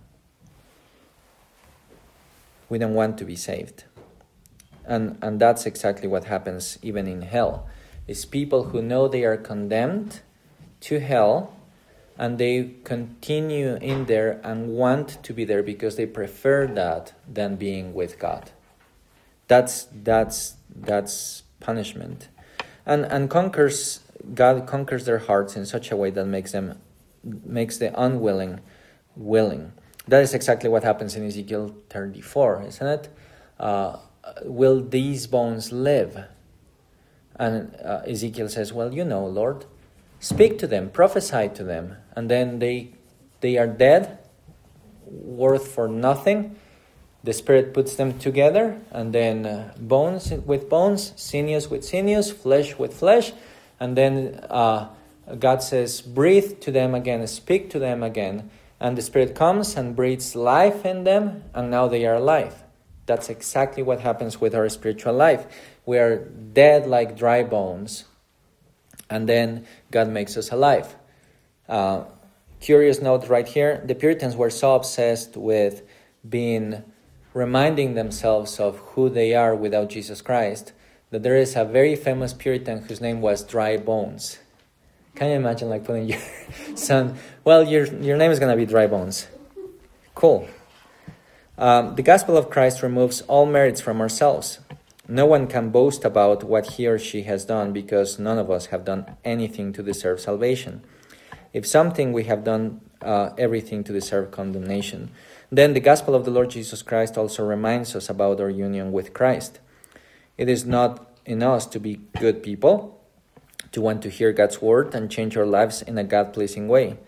We don't want to be saved. And and that's exactly what happens even in hell. It's people who know they are condemned to hell, and they continue in there and want to be there because they prefer that than being with God. That's that's that's punishment. And and conquers God conquers their hearts in such a way that makes them makes the unwilling willing. That is exactly what happens in Ezekiel thirty-four, isn't it? Uh, will these bones live? And uh, Ezekiel says, well, you know, Lord, speak to them, prophesy to them, and then they they are dead, worth for nothing. The Spirit puts them together, and then uh, bones with bones, sinews with sinews, flesh with flesh, and then uh, God says, breathe to them again, speak to them again, and the Spirit comes and breathes life in them, and now they are alive. That's exactly what happens with our spiritual life. We are dead like dry bones, and then God makes us alive. Uh, curious note right here, the Puritans were so obsessed with being reminding themselves of who they are without Jesus Christ, that there is a very famous Puritan whose name was Dry Bones. Can you imagine like putting your son, well, your your name is going to be Dry Bones. Cool. Um, the gospel of Christ removes all merits from ourselves. No one can boast about what he or she has done because none of us have done anything to deserve salvation. If something, we have done uh, everything to deserve condemnation. Then the gospel of the Lord Jesus Christ also reminds us about our union with Christ. It is not in us to be good people, to want to hear God's word and change our lives in a God-pleasing way.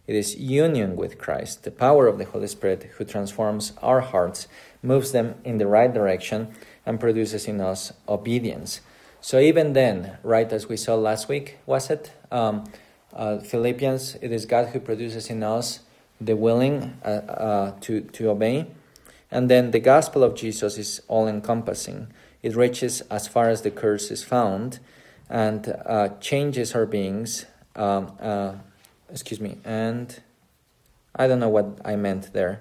It is union with Christ, the power of the Holy Spirit who transforms our hearts, moves them in the right direction, and produces in us obedience. So even then, right, as we saw last week, was it? Um, uh, Philippians, it is God who produces in us the willing uh, uh, to, to obey. And then the gospel of Jesus is all-encompassing. It reaches as far as the curse is found and uh, changes our beings. Um, uh, excuse me, and I don't know what I meant there.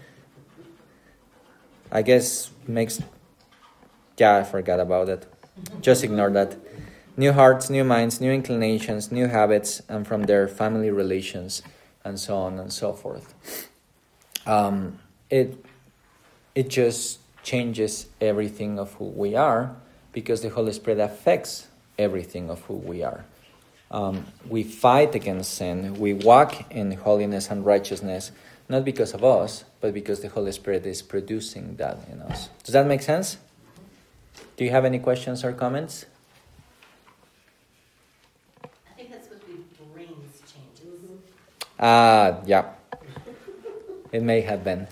I guess makes... Yeah, I forgot about it. Just ignore that. New hearts, new minds, new inclinations, new habits, and from their family relations, and so on and so forth. Um, it it just changes everything of who we are, because the Holy Spirit affects everything of who we are. Um, we fight against sin. We walk in holiness and righteousness, not because of us, but because the Holy Spirit is producing that in us. Does that make sense? Do you have any questions or comments? I think that's supposed to be brings changes. Ah, uh, yeah. It may have been.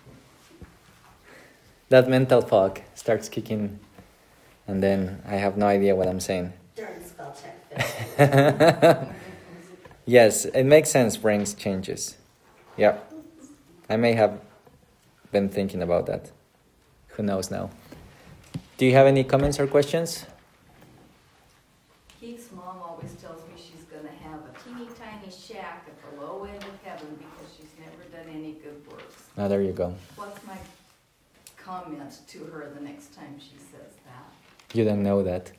That mental fog starts kicking, and then I have no idea what I'm saying. Darn spell check. Yes, it makes sense, brings changes. Yeah. I may have been thinking about that. Who knows now? Do you have any comments or questions? Keith's mom always tells me she's going to have a teeny tiny shack at the low end of heaven because she's never done any good works. Ah, there you go. What's my comment to her the next time she says that? You don't know that.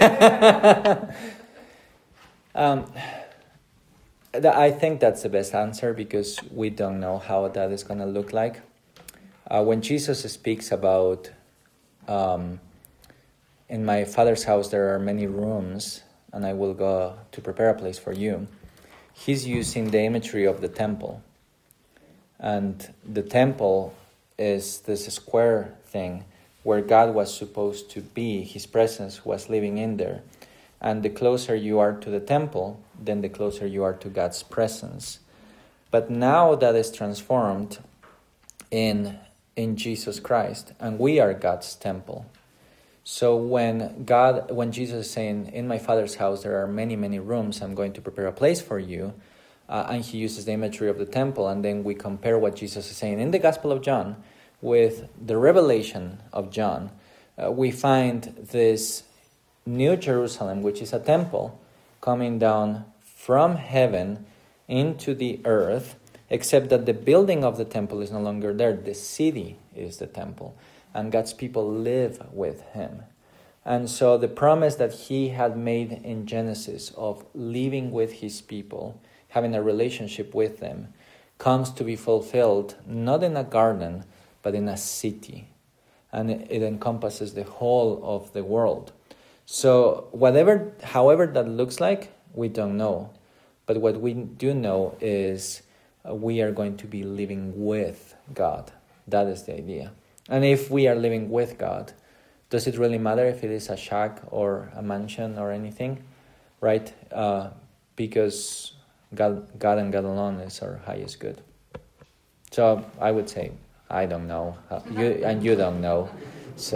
um, th- I think that's the best answer, because we don't know how that is going to look like. Uh, when Jesus speaks about, um, in my Father's house there are many rooms, and I will go to prepare a place for you, he's using the imagery of the temple. And the temple is this square thing where God was supposed to be. His presence was living in there. And the closer you are to the temple, then the closer you are to God's presence. But now that is transformed in, in Jesus Christ, and we are God's temple. So when God, when Jesus is saying, in my Father's house there are many, many rooms, I'm going to prepare a place for you, uh, and he uses the imagery of the temple, and then we compare what Jesus is saying in the Gospel of John with the revelation of John, uh, we find this New Jerusalem, which is a temple, coming down from heaven into the earth, except that the building of the temple is no longer there. The city is the temple, and God's people live with him. And so the promise that he had made in Genesis of living with his people, having a relationship with them, comes to be fulfilled not in a garden, but in a city. And it encompasses the whole of the world. So whatever, however that looks like, we don't know. But what we do know is uh, we are going to be living with God. That is the idea. And if we are living with God, does it really matter if it is a shack or a mansion or anything? Right? Uh, because God, God and God alone is our highest good. So I would say, I don't know, uh, you and you don't know, so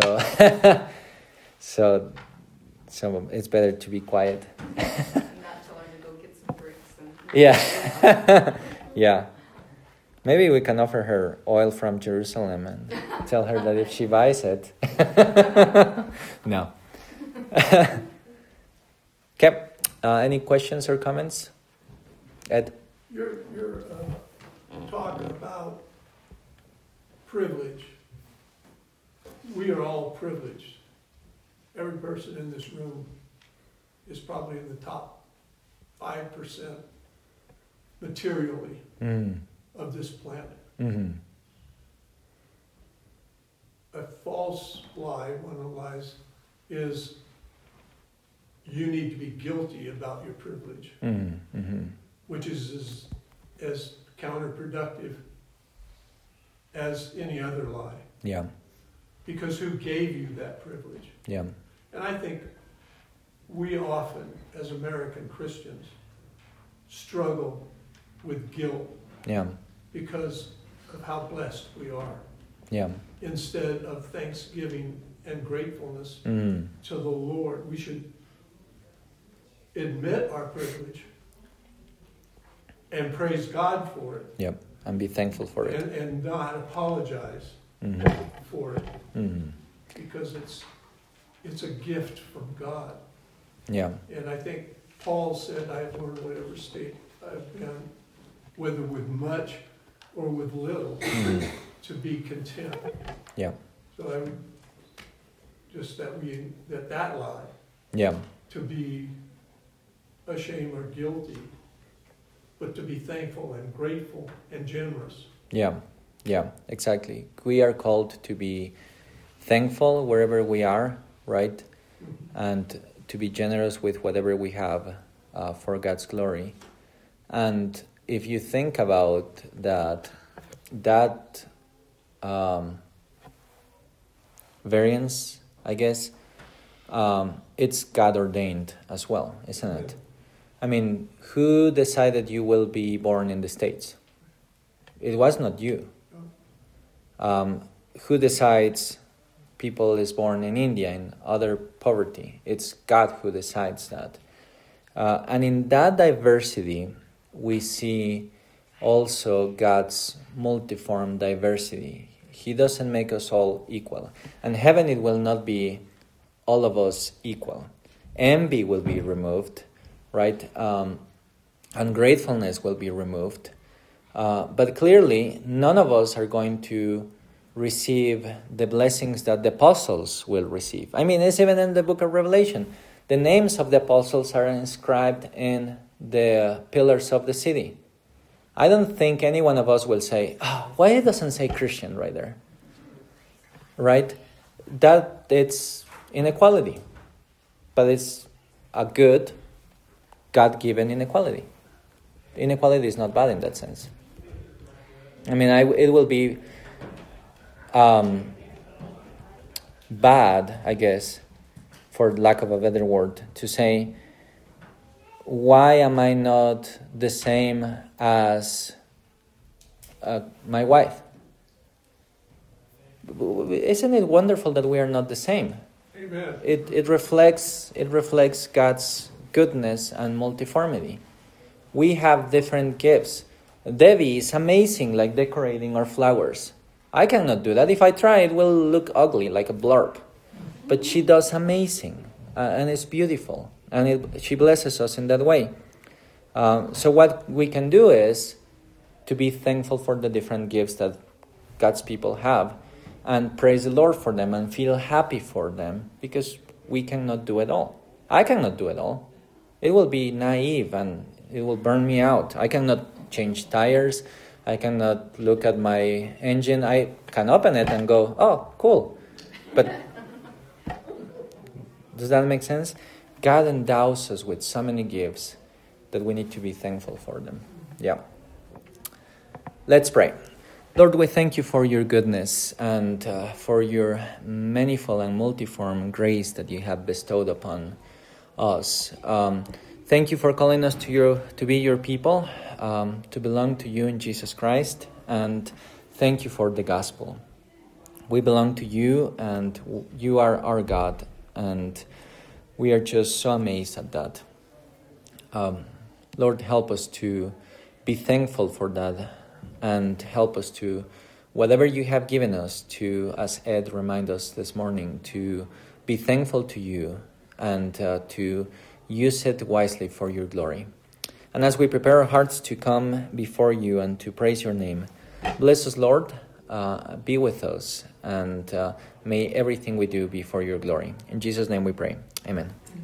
so so it's better to be quiet. And not tell her to go get some bricks. And Yeah, yeah. Maybe we can offer her oil from Jerusalem and tell her that if she buys it, no. Okay. Uh, any questions or comments, Ed? You're you're uh, talking about privilege. We are all privileged. Every person in this room is probably in the top five percent materially Mm. of this planet. Mm-hmm. A false lie, one of the lies, is you need to be guilty about your privilege, Mm-hmm. Mm-hmm. which is as, as counterproductive as any other lie. Yeah. Because who gave you that privilege? Yeah. And I think we often, as American Christians, struggle with guilt Yeah. because of how blessed we are, Yeah. instead of thanksgiving and gratefulness Mm. to the Lord. We should admit our privilege and praise God for it, Yep. And be thankful for it. and, and not apologize Mm. for it, Mm. because it's it's a gift from God. Yeah. And I think Paul said, I have learned whatever state I've been, whether with much or with little, Mm. to be content. Yeah. So I would, just that we, that that lie, Yeah. to be ashamed or guilty, but to be thankful and grateful and generous. Yeah. Yeah. Exactly. We are called to be thankful wherever we are, right? And to be generous with whatever we have uh, for God's glory. And if you think about that, that um, variance, I guess, um, it's God ordained as well, isn't it? I mean, who decided you will be born in the States? It was not you. Um, who decides people is born in India in other poverty? It's God who decides that. Uh, and in that diversity, we see also God's multiform diversity. He doesn't make us all equal. And heaven, it will not be all of us equal. Envy will be removed, right? Um, ungratefulness will be removed. Uh, but clearly, none of us are going to receive the blessings that the apostles will receive. I mean, it's even in the book of Revelation. The names of the apostles are inscribed in the pillars of the city. I don't think any one of us will say, oh, why it doesn't say Christian right there? Right? That it's inequality. But it's a good, God-given inequality. Inequality is not bad in that sense. I mean, I, it will be um, bad, I guess, for lack of a better word, to say, why am I not the same as uh, my wife? Isn't it wonderful that we are not the same? Amen. It it reflects it reflects God's goodness and multiformity. We have different gifts. Debbie is amazing, like decorating our flowers. I cannot do that. If I try, it will look ugly, like a blurb. But she does amazing, uh, and it's beautiful. And it, she blesses us in that way. Um, so what we can do is to be thankful for the different gifts that God's people have, and praise the Lord for them and feel happy for them, because we cannot do it all. I cannot do it all. It will be naive and it will burn me out. I cannot change tires. I cannot look at my engine. I can open it and go, oh, cool. But does that make sense? God endows us with so many gifts that we need to be thankful for them. Yeah. Let's pray. Lord, we thank you for your goodness and uh, for your manifold and multiform grace that you have bestowed upon us. Um, thank you for calling us to your to be your people, um, to belong to you in Jesus Christ, and thank you for the gospel. We belong to you, and you are our God, and we are just so amazed at that. Um, Lord, help us to be thankful for that, and help us to, whatever you have given us, to, as Ed reminded us this morning, to be thankful to you and uh, to use it wisely for your glory. And as we prepare our hearts to come before you and to praise your name, bless us, Lord, uh, be with us, and uh, may everything we do be for your glory. In Jesus' name we pray. Amen.